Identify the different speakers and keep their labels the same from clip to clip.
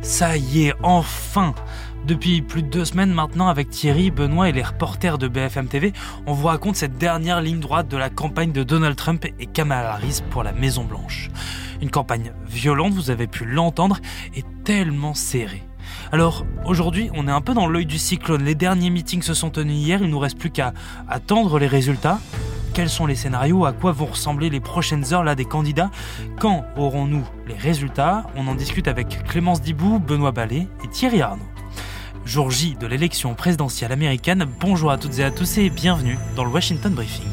Speaker 1: Ça y est, enfin! Depuis plus de 2 semaines maintenant, avec Thierry, Benoît et les reporters de BFM TV, on vous raconte cette dernière ligne droite de la campagne de Donald Trump et Kamala Harris pour la Maison-Blanche. Une campagne violente, vous avez pu l'entendre, et tellement serrée. Alors aujourd'hui, on est un peu dans l'œil du cyclone. Les derniers meetings se sont tenus hier, il ne nous reste plus qu'à attendre les résultats. Quels sont les scénarios? À quoi vont ressembler les prochaines heures là des candidats? Quand aurons-nous les résultats? On en discute avec Clémence Dibou, Benoît Ballet et Thierry Arnaud. Jour J de l'élection présidentielle américaine, bonjour à toutes et à tous et bienvenue dans le Washington Briefing.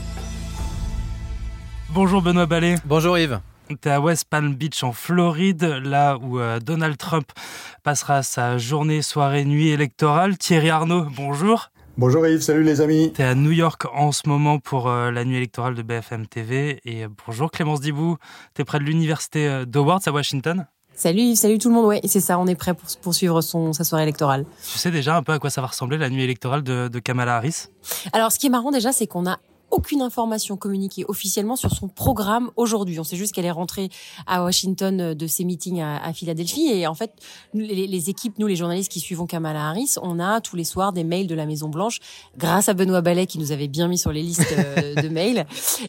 Speaker 1: Bonjour Benoît Ballet.
Speaker 2: Bonjour Yves.
Speaker 1: T'es à West Palm Beach en Floride, là où Donald Trump passera sa journée, soirée, nuit électorale. Thierry Arnaud, bonjour.
Speaker 3: Bonjour Yves, salut les amis.
Speaker 1: T'es à New York en ce moment pour la nuit électorale de BFM TV. Et bonjour Clémence Dibou, t'es près de l'université d'Howard à Washington.
Speaker 4: Salut Yves, salut tout le monde, ouais, c'est ça, on est prêt pour poursuivre sa soirée électorale.
Speaker 1: Tu sais déjà un peu à quoi ça va ressembler la nuit électorale de Kamala Harris?
Speaker 4: Alors ce qui est marrant déjà, c'est qu'on a aucune information communiquée officiellement sur son programme aujourd'hui. On sait juste qu'elle est rentrée à Washington de ses meetings à Philadelphie. Et en fait, les équipes, nous les journalistes qui suivons Kamala Harris, on a tous les soirs des mails de la Maison-Blanche, grâce à Benoît Ballet qui nous avait bien mis sur les listes de mails.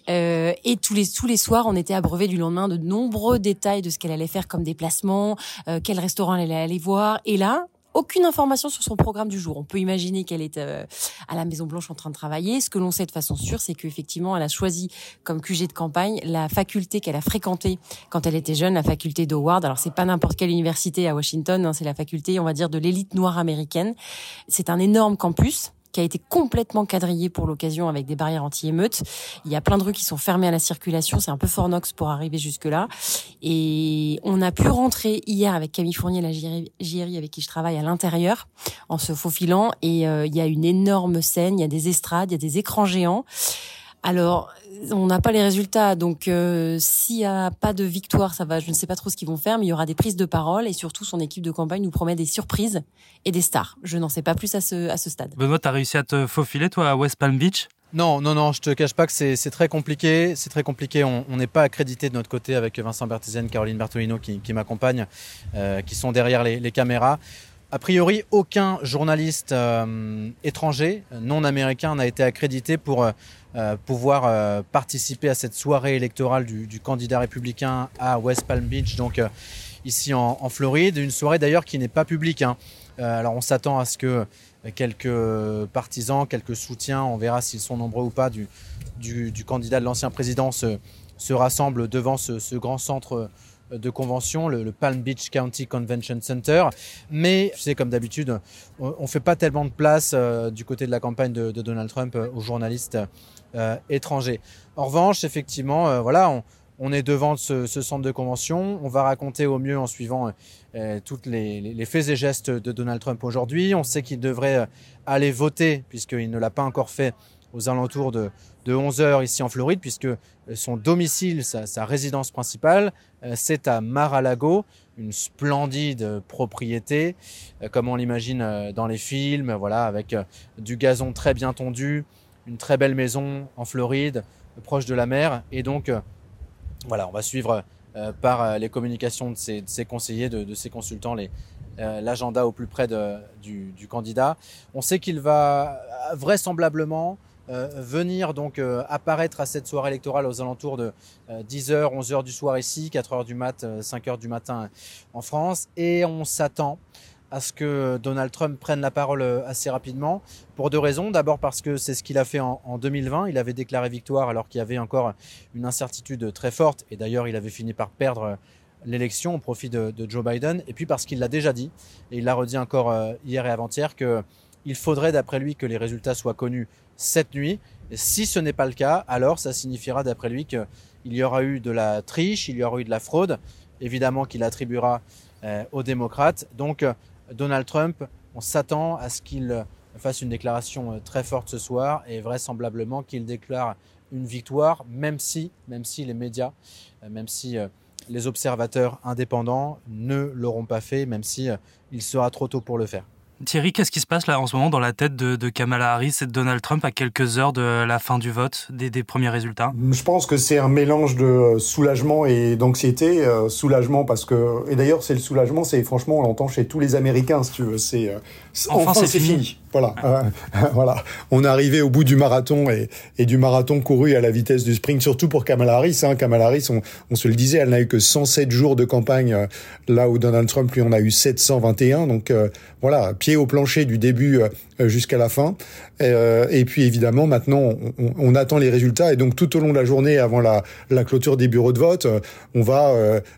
Speaker 4: Et tous les soirs, on était abreuvés du lendemain de nombreux détails de ce qu'elle allait faire comme déplacement, quel restaurant elle allait aller voir. Et là, aucune information sur son programme du jour. On peut imaginer qu'elle est à la Maison-Blanche en train de travailler. Ce que l'on sait de façon sûre, c'est qu'effectivement, elle a choisi comme QG de campagne la faculté qu'elle a fréquentée quand elle était jeune, la faculté d'Howard. Alors, c'est pas n'importe quelle université à Washington, hein, c'est la faculté, on va dire, de l'élite noire américaine. C'est un énorme campus qui a été complètement quadrillé pour l'occasion avec des barrières anti-émeutes. Il y a plein de rues qui sont fermées à la circulation. C'est un peu Fort Knox pour arriver jusque-là. Et on a pu rentrer hier avec Camille Fournier, la JRI avec qui je travaille, à l'intérieur, en se faufilant. Et il y a une énorme scène, il y a des estrades, il y a des écrans géants. Alors, on n'a pas les résultats, donc s'il n'y a pas de victoire, ça va. Je ne sais pas trop ce qu'ils vont faire, mais il y aura des prises de parole et surtout son équipe de campagne nous promet des surprises et des stars. Je n'en sais pas plus à ce stade.
Speaker 1: Benoît, t'as réussi à te faufiler toi à West Palm Beach?
Speaker 2: Non, je te cache pas que c'est très compliqué. C'est très compliqué. On n'est pas accrédité de notre côté avec Vincent Berthésienne, Caroline Bertolino qui m'accompagnent, qui sont derrière les caméras. A priori, aucun journaliste étranger, non américain, n'a été accrédité pour pouvoir participer à cette soirée électorale du candidat républicain à West Palm Beach, donc ici en Floride. Une soirée d'ailleurs qui n'est pas publique, hein. Alors on s'attend à ce que quelques partisans, quelques soutiens, on verra s'ils sont nombreux ou pas, du candidat de l'ancien président se rassemblent devant ce grand centre de convention, le Palm Beach County Convention Center. Mais, tu sais, comme d'habitude, on ne fait pas tellement de place du côté de la campagne de Donald Trump aux journalistes étrangers. En revanche, effectivement, voilà, on est devant ce centre de convention. On va raconter au mieux en suivant toutes les faits et gestes de Donald Trump aujourd'hui. On sait qu'il devrait aller voter, puisqu'il ne l'a pas encore fait, aux alentours de 11h ici en Floride, puisque son domicile, sa résidence principale, c'est à Mar-a-Lago, une splendide propriété, comme on l'imagine dans les films, voilà, avec du gazon très bien tondu, une très belle maison en Floride, proche de la mer. Et donc, voilà, on va suivre par les communications de ses conseillers, de ses consultants, l'agenda au plus près du candidat. On sait qu'il va vraisemblablement venir donc apparaître à cette soirée électorale aux alentours de 10h, 11h du soir ici, 4h du mat, 5h du matin en France. Et on s'attend à ce que Donald Trump prenne la parole assez rapidement pour 2 raisons. D'abord parce que c'est ce qu'il a fait en 2020. Il avait déclaré victoire alors qu'il y avait encore une incertitude très forte. Et d'ailleurs, il avait fini par perdre l'élection au profit de Joe Biden. Et puis parce qu'il l'a déjà dit, et il l'a redit encore hier et avant-hier, qu'il faudrait d'après lui que les résultats soient connus cette nuit. Et si ce n'est pas le cas, alors ça signifiera d'après lui qu'il y aura eu de la triche, il y aura eu de la fraude, évidemment qu'il attribuera aux démocrates. Donc Donald Trump, on s'attend à ce qu'il fasse une déclaration très forte ce soir et vraisemblablement qu'il déclare une victoire, même si les médias, même si les observateurs indépendants ne l'auront pas fait, même si il sera trop tôt pour le faire.
Speaker 1: Thierry, qu'est-ce qui se passe là en ce moment dans la tête de Kamala Harris et de Donald Trump à quelques heures de la fin du vote, des premiers résultats?
Speaker 3: Je pense que c'est un mélange de soulagement et d'anxiété. Soulagement parce que... Et d'ailleurs, c'est le soulagement, franchement, on l'entend chez tous les Américains, si tu veux. Enfin, c'est fini. Voilà. Voilà. On est arrivé au bout du marathon et du marathon couru à la vitesse du sprint, surtout pour Kamala Harris. Kamala Harris, on se le disait, elle n'a eu que 107 jours de campagne, là où Donald Trump, lui, en a eu 721. Donc, voilà, pied au plancher du début jusqu'à la fin. Et puis, évidemment, maintenant, on attend les résultats. Et donc, tout au long de la journée, avant la clôture des bureaux de vote, on va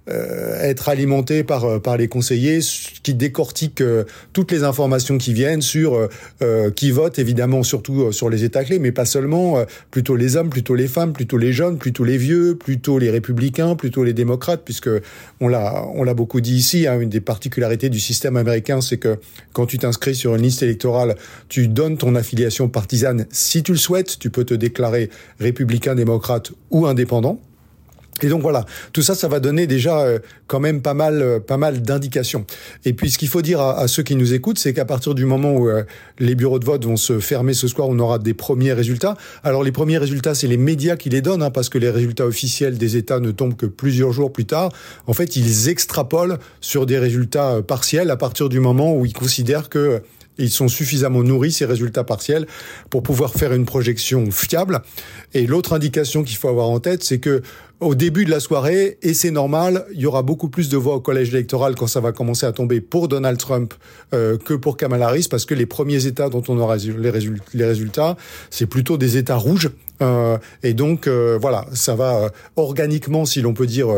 Speaker 3: être alimenté par les conseillers qui décortiquent toutes les informations qui viennent sur qui vote, évidemment, surtout sur les États clés, mais pas seulement, plutôt les hommes, plutôt les femmes, plutôt les jeunes, plutôt les vieux, plutôt les républicains, plutôt les démocrates, puisque on l'a beaucoup dit ici, une des particularités du système américain, c'est que quand tu t'inscris sur une liste électorale, tu donnes ton affiliation partisane si tu le souhaites, tu peux te déclarer républicain, démocrate ou indépendant. Et donc voilà, tout ça, ça va donner déjà quand même pas mal d'indications. Et puis ce qu'il faut dire à ceux qui nous écoutent, c'est qu'à partir du moment où les bureaux de vote vont se fermer ce soir, on aura des premiers résultats. Alors les premiers résultats, c'est les médias qui les donnent, parce que les résultats officiels des États ne tombent que plusieurs jours plus tard. En fait, ils extrapolent sur des résultats partiels à partir du moment où ils considèrent que ils sont suffisamment nourris, ces résultats partiels, pour pouvoir faire une projection fiable. Et l'autre indication qu'il faut avoir en tête, c'est que au début de la soirée, et c'est normal, il y aura beaucoup plus de voix au collège électoral quand ça va commencer à tomber pour Donald Trump que pour Kamala Harris, parce que les premiers États dont on aura les résultats, c'est plutôt des États rouges. Et donc voilà, ça va organiquement, si l'on peut dire,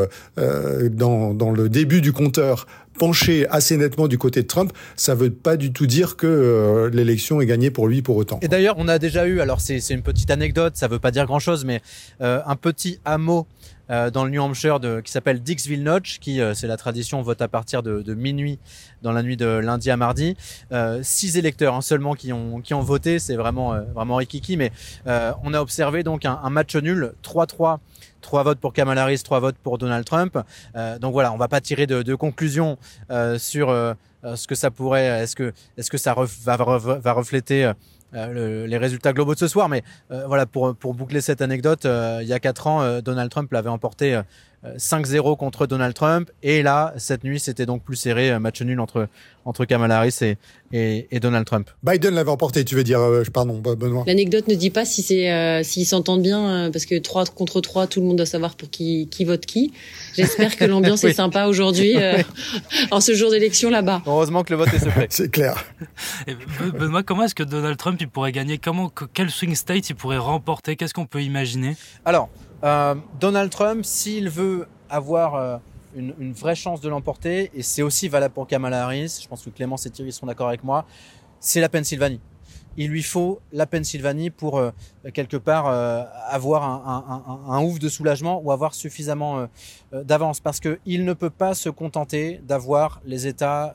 Speaker 3: dans le début du compteur, pencher assez nettement du côté de Trump. Ça veut pas du tout dire que l'élection est gagnée pour lui pour autant.
Speaker 2: Et d'ailleurs, on a déjà eu, alors c'est une petite anecdote, ça veut pas dire grand-chose, mais un petit hameau dans le New Hampshire qui s'appelle Dixville Notch, qui c'est la tradition, vote à partir de minuit dans la nuit de lundi à mardi. 6 électeurs seulement qui ont voté, c'est vraiment rikiki, mais on a observé donc un match nul, 3-3. 3 votes pour Kamala Harris, 3 votes pour Donald Trump. Donc voilà, on va pas tirer de conclusion sur ce que ça pourrait, est-ce que ça va refléter les résultats globaux de ce soir, mais voilà, pour boucler cette anecdote, il y a 4 ans, Donald Trump l'avait emporté 5-0 contre Donald Trump, et là, cette nuit, c'était donc plus serré, match nul entre Kamala Harris et Donald Trump.
Speaker 3: Biden l'avait emporté, tu veux dire, pardon, Benoît.
Speaker 4: L'anecdote ne dit pas si s'ils s'entendent bien, parce que 3 contre 3, tout le monde doit savoir pour qui vote qui. J'espère que l'ambiance est sympa aujourd'hui, en ce jour d'élection là-bas.
Speaker 2: Heureusement que le vote est secret.
Speaker 3: C'est clair.
Speaker 1: Et Benoît, comment est-ce que Donald Trump il pourrait gagner? Quel swing state il pourrait remporter? Qu'est-ce qu'on peut imaginer?
Speaker 2: Alors, Donald Trump, s'il veut avoir une vraie chance de l'emporter, et c'est aussi valable pour Kamala Harris, je pense que Clémence et Thierry seront d'accord avec moi, c'est la Pennsylvanie. Il lui faut la Pennsylvanie pour quelque part avoir un ouf de soulagement ou avoir suffisamment d'avance, parce que il ne peut pas se contenter d'avoir les États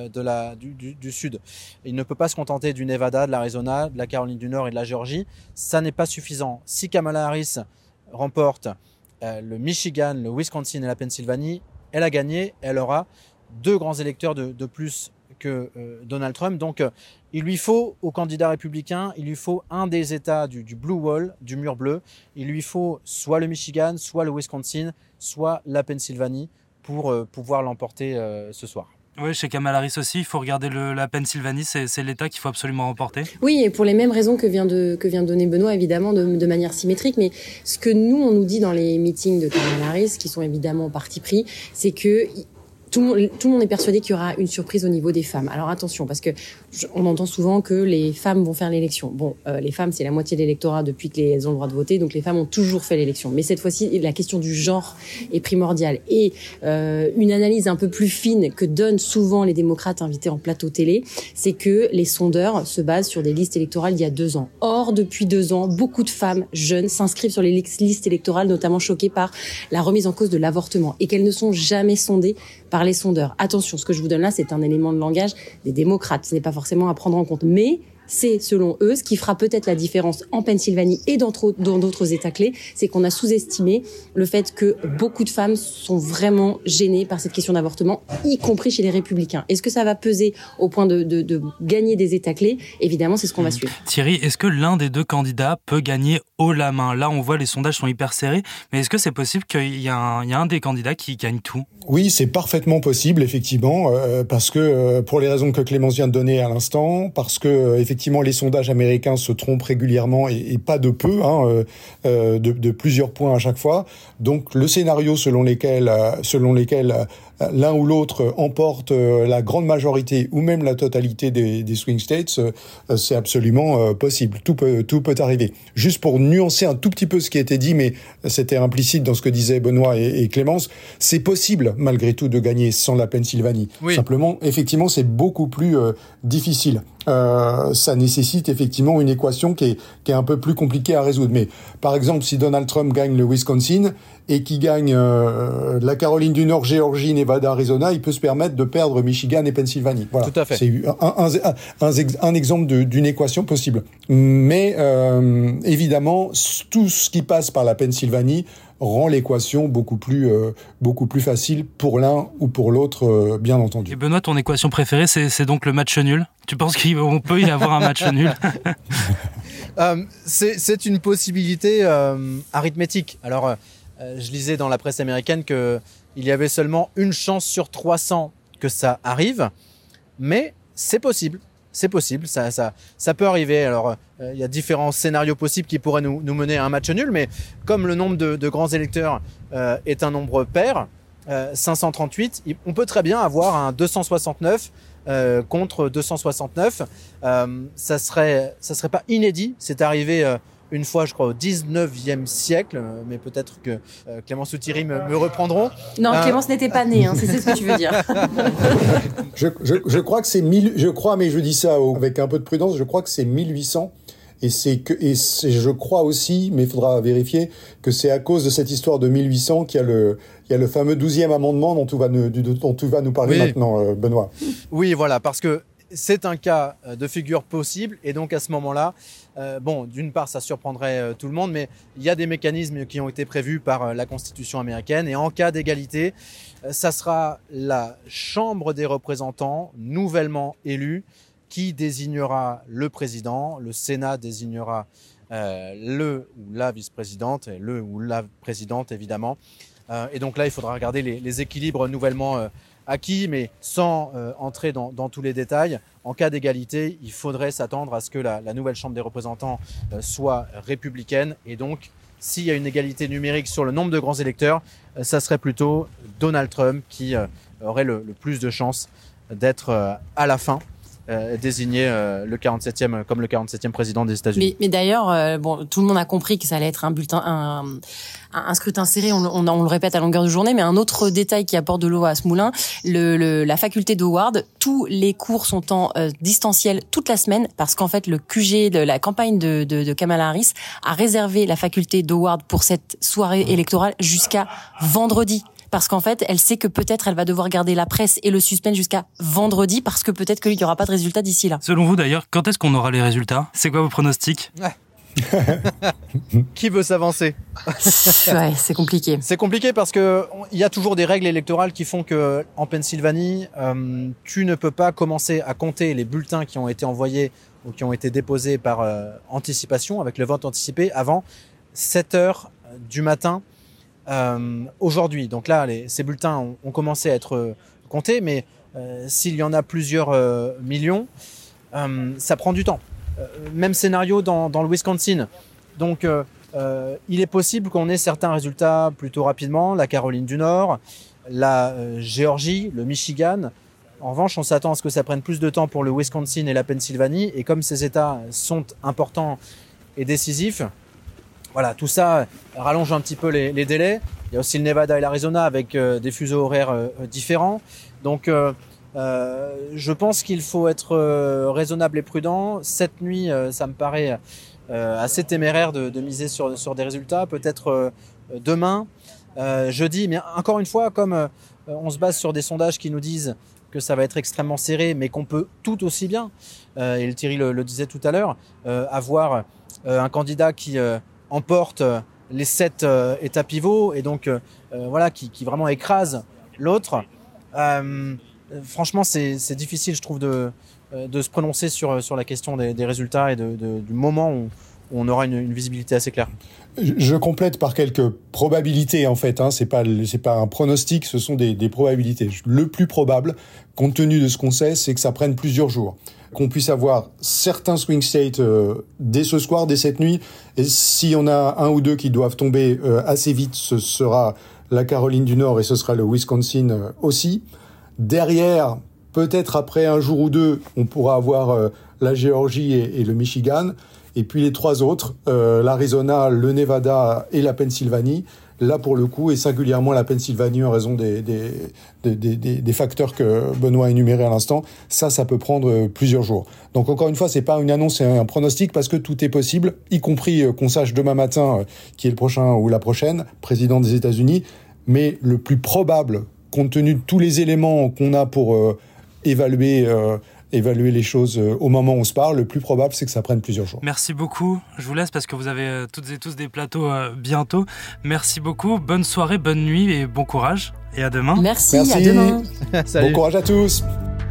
Speaker 2: du Sud. Il ne peut pas se contenter du Nevada, de l'Arizona, de la Caroline du Nord et de la Géorgie. Ça n'est pas suffisant. Si Kamala Harris remporte le Michigan, le Wisconsin et la Pennsylvanie, elle a gagné. Elle aura 2 grands électeurs de plus que Donald Trump. Donc, il lui faut, au candidat républicain, il lui faut un des États du Blue Wall, du mur bleu. Il lui faut soit le Michigan, soit le Wisconsin, soit la Pennsylvanie pour pouvoir l'emporter ce soir.
Speaker 1: Oui, chez Kamala Harris aussi, il faut regarder la Pennsylvanie, c'est l'État qu'il faut absolument remporter.
Speaker 4: Oui, et pour les mêmes raisons que vient de donner Benoît, évidemment, de manière symétrique. Mais ce que on nous dit dans les meetings de Kamala Harris, qui sont évidemment parti pris, c'est que tout le monde est persuadé qu'il y aura une surprise au niveau des femmes. Alors attention, parce que on entend souvent que les femmes vont faire l'élection. Bon, les femmes, c'est la moitié de l'électorat depuis qu'elles ont le droit de voter, donc les femmes ont toujours fait l'élection. Mais cette fois-ci, la question du genre est primordiale. Et une analyse un peu plus fine que donnent souvent les démocrates invités en plateau télé, c'est que les sondeurs se basent sur des listes électorales d'il y a 2 ans. Or, depuis 2 ans, beaucoup de femmes jeunes s'inscrivent sur les listes électorales, notamment choquées par la remise en cause de l'avortement, et qu'elles ne sont jamais sondées par les sondeurs. Attention, ce que je vous donne là, c'est un élément de langage des démocrates. Ce n'est pas forcément à prendre en compte. Mais c'est, selon eux, ce qui fera peut-être la différence en Pennsylvanie et dans d'autres États clés, c'est qu'on a sous-estimé le fait que beaucoup de femmes sont vraiment gênées par cette question d'avortement, y compris chez les républicains. Est-ce que ça va peser au point de gagner des États clés ? Évidemment, c'est ce qu'on va suivre.
Speaker 1: Thierry, est-ce que l'un des deux candidats peut gagner haut la main ? Là, on voit les sondages sont hyper serrés, mais est-ce que c'est possible qu'il y a un des candidats qui gagne tout ?
Speaker 3: Oui, c'est parfaitement possible, effectivement, parce que pour les raisons que Clémence vient de donner à l'instant, parce que effectivement les sondages américains se trompent régulièrement et pas de peu, de plusieurs points à chaque fois. Donc le scénario selon lesquels l'un ou l'autre emporte la grande majorité ou même la totalité des swing states, c'est absolument possible. Tout peut arriver. Juste pour nuancer un tout petit peu ce qui a été dit, mais c'était implicite dans ce que disaient Benoît et Clémence, c'est possible malgré tout de gagner sans la Pennsylvanie. Oui. Simplement, effectivement, c'est beaucoup plus difficile. Ça nécessite effectivement une équation qui est un peu plus compliquée à résoudre. Mais par exemple, si Donald Trump gagne le Wisconsin et qu'il gagne la Caroline du Nord, Géorgie, Nevada, Arizona, il peut se permettre de perdre Michigan et Pennsylvanie. Voilà.
Speaker 2: Tout à fait.
Speaker 3: C'est un exemple d'une équation possible. Mais évidemment, tout ce qui passe par la Pennsylvanie rend l'équation beaucoup plus facile pour l'un ou pour l'autre, bien entendu.
Speaker 1: Et Benoît, ton équation préférée, c'est donc le match nul ? Tu penses qu'on peut y avoir un match nul ?
Speaker 2: C'est une possibilité arithmétique. Alors, je lisais dans la presse américaine qu'il y avait seulement une chance sur 300 que ça arrive, mais c'est possible. C'est possible, ça peut arriver. Alors, il y a différents scénarios possibles qui pourraient nous mener à un match nul, mais comme le nombre de grands électeurs est un nombre pair, 538, on peut très bien avoir un 269 contre 269. Ça serait pas inédit. C'est arrivé une fois, je crois, au 19e siècle, mais peut-être que Clémence ou Thierry me reprendront.
Speaker 4: Non, Clémence n'était pas née, c'est ce que tu veux dire.
Speaker 3: Je crois que c'est mais je dis ça avec un peu de prudence, je crois que c'est 1800. Et je crois aussi, mais il faudra vérifier, que c'est à cause de cette histoire de 1800 qu'il y a le fameux 12e amendement dont tu vas nous parler maintenant, Benoît.
Speaker 2: Oui, voilà, parce que c'est un cas de figure possible, et donc à ce moment-là, d'une part, ça surprendrait tout le monde, mais il y a des mécanismes qui ont été prévus par la Constitution américaine, et en cas d'égalité, ça sera la Chambre des représentants nouvellement élue qui désignera le président, le Sénat désignera le ou la vice-présidente, et le ou la présidente évidemment. Et donc là, il faudra regarder les équilibres nouvellement acquis, mais sans entrer dans tous les détails. En cas d'égalité, il faudrait s'attendre à ce que la nouvelle Chambre des représentants soit républicaine. Et donc, s'il y a une égalité numérique sur le nombre de grands électeurs, ça serait plutôt Donald Trump qui aurait le plus de chances d'être à la fin désigné le 47e comme le 47e président des États-Unis.
Speaker 4: Mais d'ailleurs, tout le monde a compris que ça allait être un scrutin serré. On le répète à longueur de journée, mais un autre détail qui apporte de l'eau à ce moulin, la faculté d'Howard, tous les cours sont en distanciel toute la semaine parce qu'en fait le QG de la campagne de Kamala Harris a réservé la faculté d'Howard pour cette soirée électorale jusqu'à vendredi. Parce qu'en fait, elle sait que peut-être elle va devoir garder la presse et le suspense jusqu'à vendredi parce que peut-être qu'il n'y aura pas de résultats d'ici là.
Speaker 1: Selon vous d'ailleurs, quand est-ce qu'on aura les résultats ? C'est quoi vos pronostics ?
Speaker 2: Qui veut s'avancer ?
Speaker 4: Ouais, c'est compliqué.
Speaker 2: C'est compliqué parce que il y a toujours des règles électorales qui font que en Pennsylvanie, tu ne peux pas commencer à compter les bulletins qui ont été envoyés ou qui ont été déposés par anticipation avec le vote anticipé avant 7h du matin. Aujourd'hui, donc là, ces bulletins ont commencé à être comptés, mais s'il y en a plusieurs millions, ça prend du temps. Même scénario dans le Wisconsin. Donc, il est possible qu'on ait certains résultats plutôt rapidement. La Caroline du Nord, la Géorgie, le Michigan. En revanche, on s'attend à ce que ça prenne plus de temps pour le Wisconsin et la Pennsylvanie. Et comme ces États sont importants et décisifs, voilà, tout ça rallonge un petit peu les délais. Il y a aussi le Nevada et l'Arizona avec des fuseaux horaires différents. Donc, je pense qu'il faut être raisonnable et prudent. Cette nuit, ça me paraît assez téméraire de miser sur des résultats. Peut-être demain, jeudi. Mais encore une fois, comme on se base sur des sondages qui nous disent que ça va être extrêmement serré, mais qu'on peut tout aussi bien, et Thierry le disait tout à l'heure, avoir un candidat qui emporte les 7 états pivots et donc qui vraiment écrase l'autre. Franchement, c'est difficile, je trouve, de se prononcer sur la question des résultats et du moment où on aura une visibilité assez claire.
Speaker 3: Je complète par quelques probabilités, en fait. C'est pas un pronostic, ce sont des probabilités. Le plus probable, compte tenu de ce qu'on sait, c'est que ça prenne plusieurs jours. Qu'on puisse avoir certains swing states dès ce soir, dès cette nuit. Et s'il y en a un ou deux qui doivent tomber assez vite, ce sera la Caroline du Nord et ce sera le Wisconsin aussi. Derrière, peut-être après un jour ou deux, on pourra avoir la Géorgie et le Michigan. Et puis les 3 autres, l'Arizona, le Nevada et la Pennsylvanie, là pour le coup, et singulièrement la Pennsylvanie en raison des facteurs que Benoît a énumérés à l'instant, ça peut prendre plusieurs jours. Donc encore une fois, c'est pas une annonce, c'est un pronostic parce que tout est possible, y compris qu'on sache demain matin qui est le prochain ou la prochaine président des États-Unis, mais le plus probable, compte tenu de tous les éléments qu'on a pour évaluer les choses au moment où on se parle, le plus probable, c'est que ça prenne plusieurs jours.
Speaker 1: Merci beaucoup. Je vous laisse parce que vous avez toutes et tous des plateaux bientôt. Merci beaucoup. Bonne soirée, bonne nuit et bon courage. Et à demain.
Speaker 4: Merci. À demain.
Speaker 3: Bon courage à tous.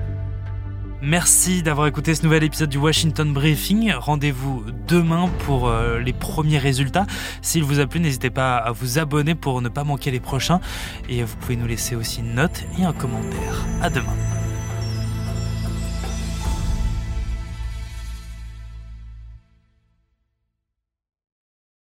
Speaker 1: Merci d'avoir écouté ce nouvel épisode du Washington Briefing. Rendez-vous demain pour les premiers résultats. S'il vous a plu, n'hésitez pas à vous abonner pour ne pas manquer les prochains. Et vous pouvez nous laisser aussi une note et un commentaire. À demain.